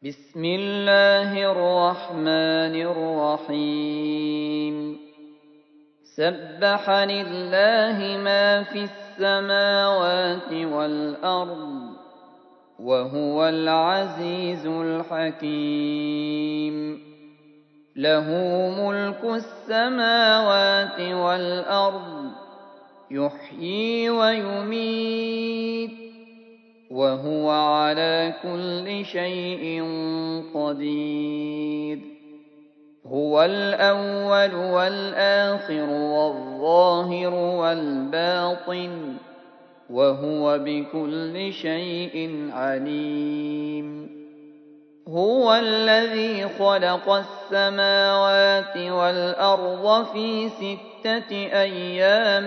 بسم الله الرحمن الرحيم سبح لله ما في السماوات والأرض وهو العزيز الحكيم له ملك السماوات والأرض يحيي ويميت وهو على كل شيء قدير هو الأول والآخر والظاهر والباطن وهو بكل شيء عليم هو الذي خلق السماوات والأرض في 6 أيام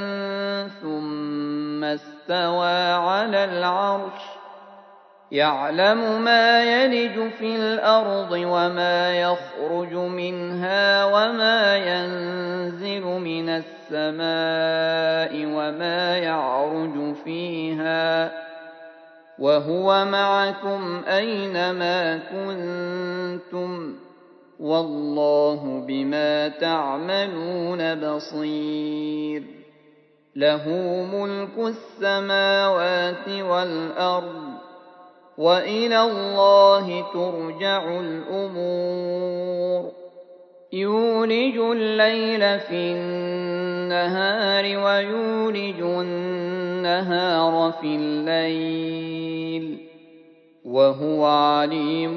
ثم استوى على العرش يعلم ما يلج في الأرض وما يخرج منها وما ينزل من السماء وما يعرج فيها وهو معكم أينما كنتم والله بما تعملون بصير له ملك السماوات والأرض وإلى الله ترجع الأمور يولج الليل في النهار ويولج النهار في الليل وهو عليم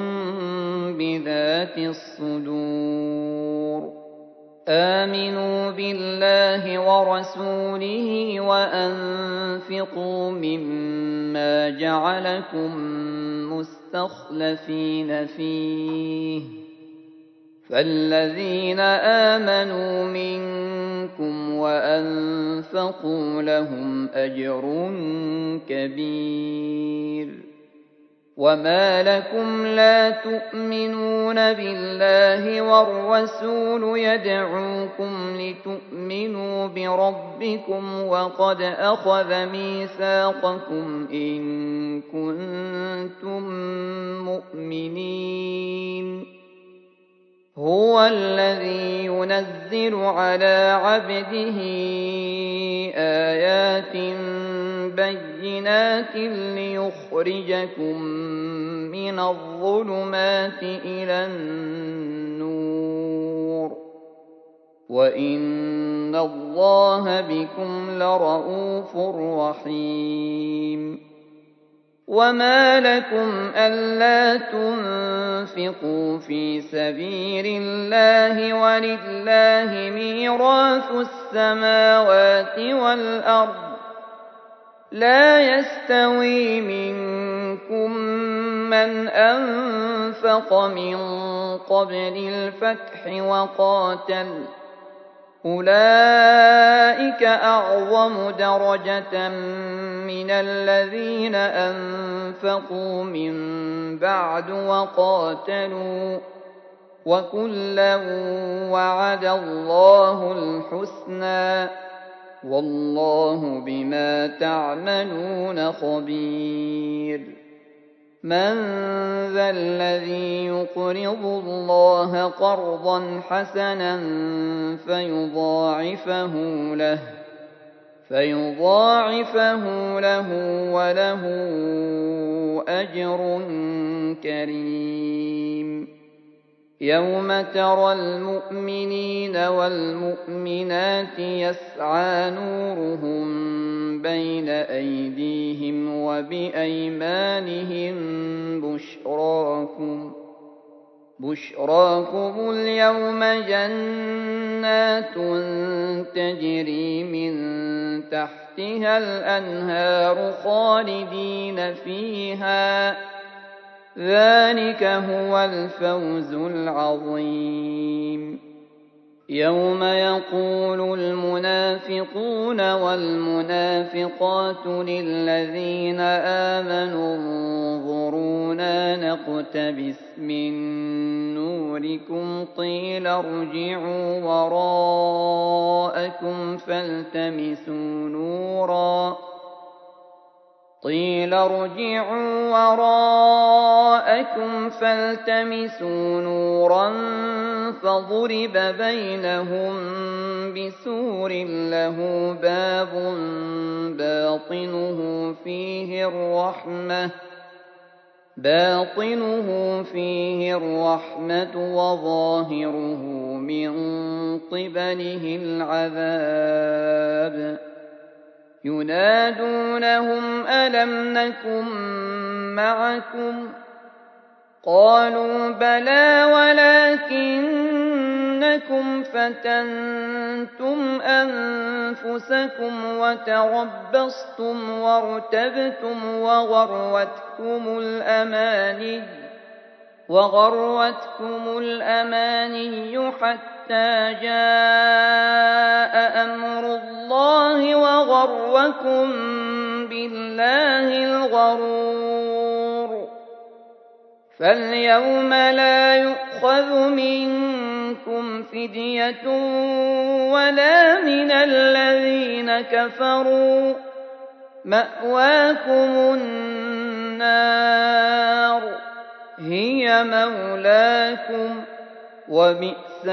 بذات الصدور آمنوا بالله ورسوله وأنفقوا مما جعلكم مستخلفين فيه فالذين آمنوا منكم وأنفقوا لهم أجر كبير وما لكم لا تؤمنون بالله والرسول يدعوكم لتؤمنوا بربكم وقد أخذ ميثاقكم إن كنتم مؤمنين هو الذي ينزل على عبده آيات بينات ليخرجكم من الظلمات إلى النور وإن الله بكم لرءوف رحيم وما لكم ألا تنفقوا في سبيل الله ولله ميراث السماوات والأرض لا يستوي منكم من أنفق من قبل الفتح وقاتل أولئك أعظم درجة من الذين أنفقوا من بعد وقاتلوا وكلا وعد الله الحسنى والله بما تعملون خبير من ذا الذي يقرض الله قرضا حسنا فيضاعفه له وله أجر كريم يوم ترى المؤمنين والمؤمنات يسعى نورهم بين أيديهم وبأيمانهم بشراكم اليوم جنات تجري من تحتها الأنهار خالدين فيها ذلك هو الفوز العظيم يوم يقول المنافقون والمنافقات للذين آمنوا انظرونا نقتبس من نوركم قيل ارجعوا وراءكم فالتمسوا نورا قيل ارجعوا وراءكم فالتمسوا نورا فضرب بينهم بسور له باب باطنه فيه الرحمة وظاهره من قبله العذاب ينادونهم ألم نكن معكم قالوا بلى ولكنكم فتنتم أنفسكم وتربصتم وارتبتم وغرتكم الأماني حتى جاء أمر الله وغركم بالله الغرور فاليوم لا يؤخذ منكم فدية ولا من الذين كفروا مأواكم النار هي مولاكم وبئس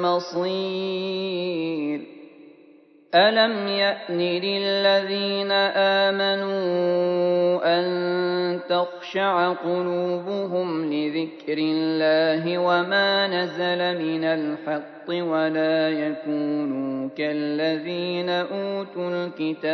المصير ألم يأن للذين آمنوا أن تخشع قلوبهم لذكر الله وما نزل من الحق ولا يكونوا كالذين أوتوا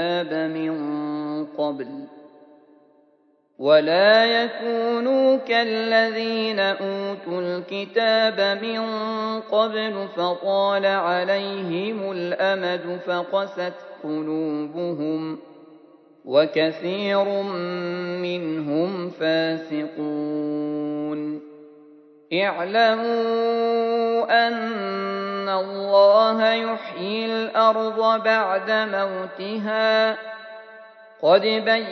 الكتاب من قبل فطال عليهم الأمد فقست قلوبهم وكثير منهم فاسقون اعلموا أن الله يحيي الأرض بعد موتها قد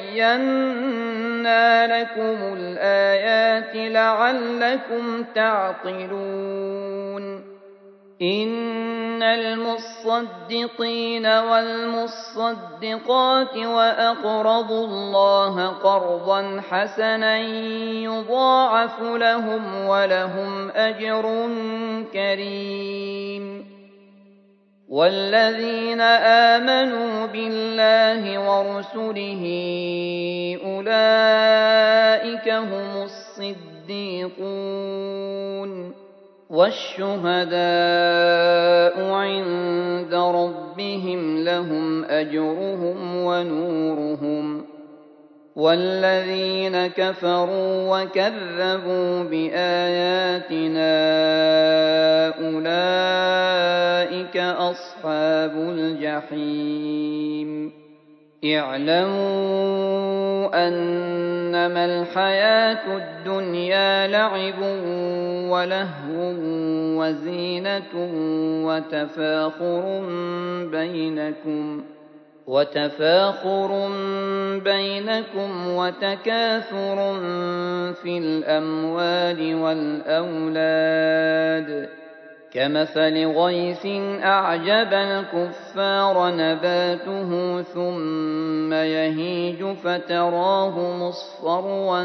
بينا لكم الآيات لعلكم تعقلون إن المصدقين والمصدقات وأقرضوا الله قرضا حسنا يضاعف لهم ولهم أجر كريم والذين آمنوا بالله ورسله أولئك هم الصديقون والشهداء عند ربهم لهم أجرهم ونورهم والذين كفروا وكذبوا بآياتنا أولئك أصحاب الجحيم اعلموا أنما الحياة الدنيا لعب ولهو وزينة وتفاخر بينكم وتكاثر في الأموال والأولاد كمثل غيث أعجب الكفار نباته ثم يهيج فتراه مصفرا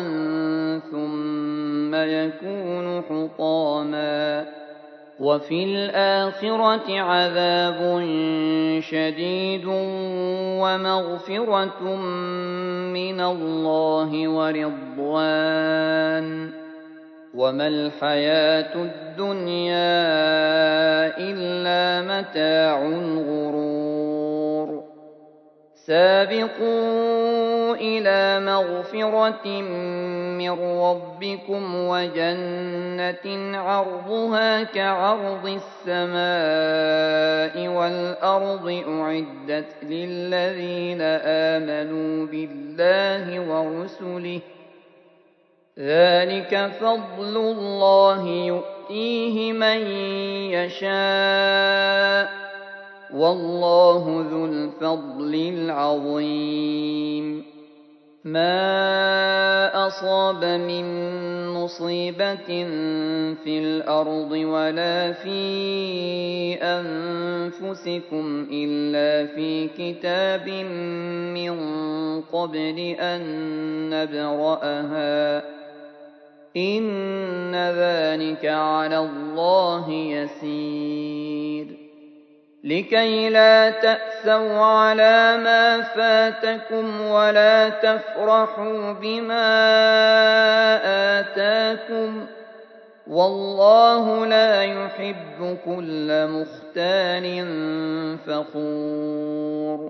ثم يكون حطاما وفي الآخرة عذاب شديد ومغفرة من الله ورضوان وما الحياة الدنيا إلا متاع الغرور سابقوا إلى مغفرة من ربكم وجنة عرضها كعرض السماء والأرض أعدت للذين آمنوا بالله ورسله ذلك فضل الله يؤتيه من يشاء والله ذو الفضل العظيم ما أصاب من مصيبة في الأرض ولا في أنفسكم إلا في كتاب من قبل أن نبرأها إن ذلك على الله يسير لكي لا تأسوا على ما فاتكم ولا تفرحوا بما آتاكم والله لا يحب كل مختال فخور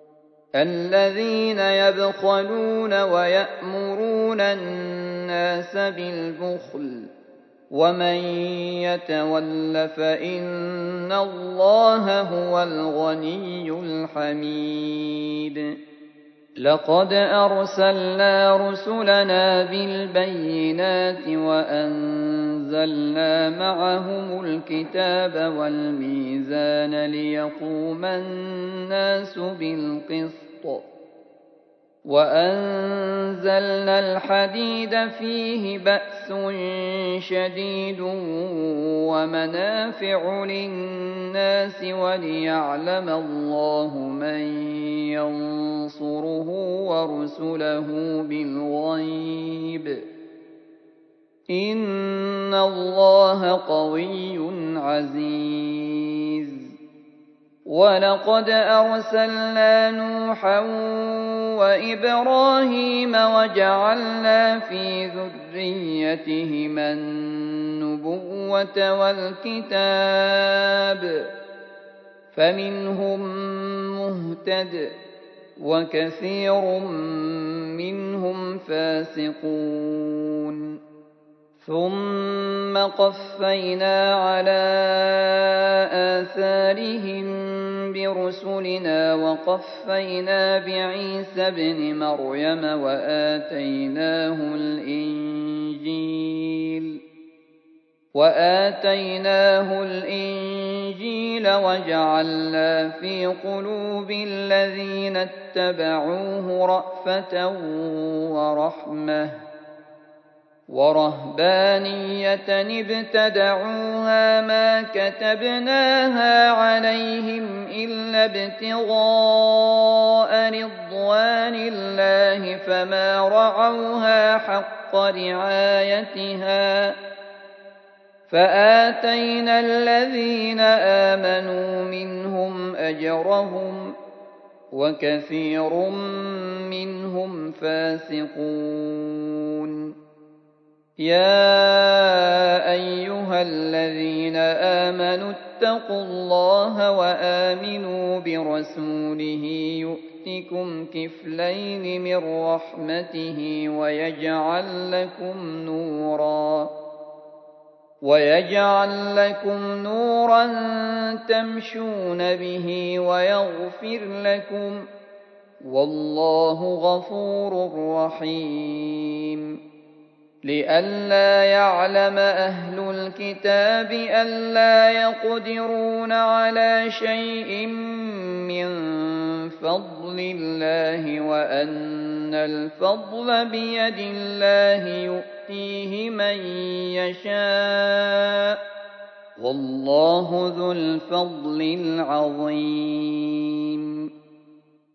الذين يبخلون ويأمرون الناس بالبخل ومن يتول فإن الله هو الغني الحميد لقد أرسلنا رسلنا بالبينات وأنزلنا معهم الكتاب والميزان ليقوم الناس بالقسط وأنزلنا الحديد فيه بأس شديد ومنافع للناس وليعلم الله من ينصره ورسله بالغيب إن الله قوي عزيز ولقد أرسلنا نوحا وإبراهيم وجعلنا في ذريتهما النبوة والكتاب فمنهم مهتد وكثير منهم فاسقون ثم قفينا على آثارهم برسلنا وقفينا بعيسى ابن مريم وآتيناه الإنجيل وجعلنا في قلوب الذين اتبعوه رأفة ورحمة ورهبانية ابتدعوها ما كتبناها عليهم إلا ابتغاء رضوان الله فما رعوها حق رعايتها فآتينا الذين آمنوا منهم أجرهم وكثير منهم فاسقون يا أيها الذين آمنوا اتقوا الله وآمنوا برسوله يؤتكم كفلين من رحمته ويجعل لكم نورا تمشون به ويغفر لكم والله غفور رحيم لئلا يعلم أهل الكتاب ألا يقدرون على شيء من فضل الله وأن الفضل بيد الله يؤتيه من يشاء والله ذو الفضل العظيم